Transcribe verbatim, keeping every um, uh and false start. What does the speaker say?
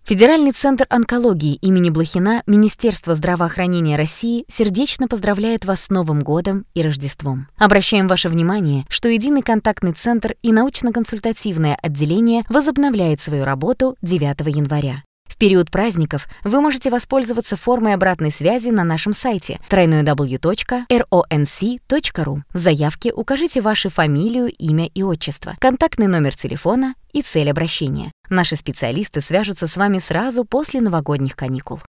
Федеральный центр онкологии имени Блохина Министерства здравоохранения России сердечно поздравляет вас с Новым годом и Рождеством. Обращаем ваше внимание, что Единый контактный центр и научно-консультативное отделение возобновляет свою работу девятого января. В период праздников вы можете воспользоваться формой обратной связи на нашем сайте дабл ю дабл ю дабл ю точка ронс точка ру. В заявке укажите вашу фамилию, имя и отчество, контактный номер телефона и цель обращения. Наши специалисты свяжутся с вами сразу после новогодних каникул.